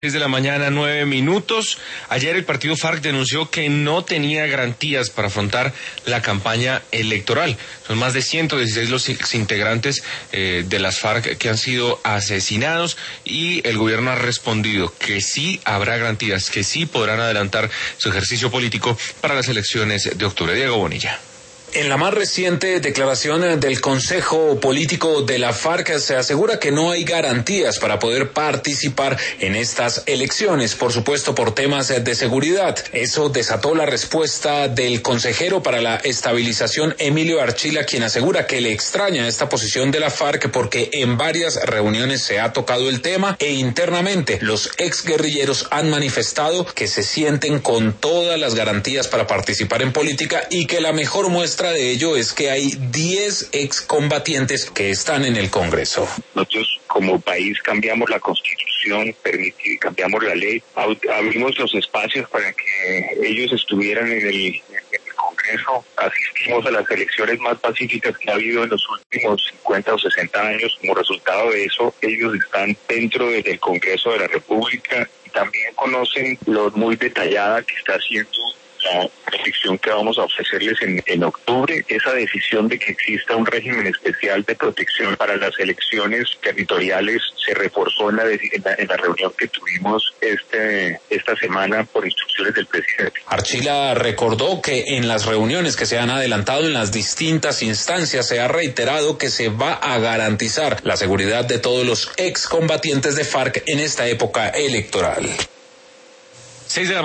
De la mañana, 9 minutos. Ayer el partido FARC denunció que no tenía garantías para afrontar la campaña electoral. Son más de 116 los integrantes de las FARC que han sido asesinados y el gobierno ha respondido que sí habrá garantías, que sí podrán adelantar su ejercicio político para las elecciones de octubre. Diego Bonilla. En la más reciente declaración del Consejo Político de la FARC se asegura que no hay garantías para poder participar en estas elecciones, por supuesto por temas de seguridad. Eso desató la respuesta del consejero para la estabilización, Emilio Archila, quien asegura que le extraña esta posición de la FARC porque en varias reuniones se ha tocado el tema e internamente los exguerrilleros han manifestado que se sienten con todas las garantías para participar en política y que la mejor muestra de ello es que hay 10 excombatientes que están en el Congreso. Nosotros como país cambiamos la Constitución, cambiamos la ley, abrimos los espacios para que ellos estuvieran en el Congreso, asistimos a las elecciones más pacíficas que ha habido en los últimos 50 o 60 años. Como resultado de eso, ellos están dentro del Congreso de la República y también conocen lo muy detallada que está haciendo la protección que vamos a ofrecerles en octubre. Esa decisión de que exista un régimen especial de protección para las elecciones territoriales se reforzó en la reunión que tuvimos esta semana por instrucciones del presidente. Archila recordó que en las reuniones que se han adelantado en las distintas instancias se ha reiterado que se va a garantizar la seguridad de todos los excombatientes de FARC en esta época electoral. 6 de la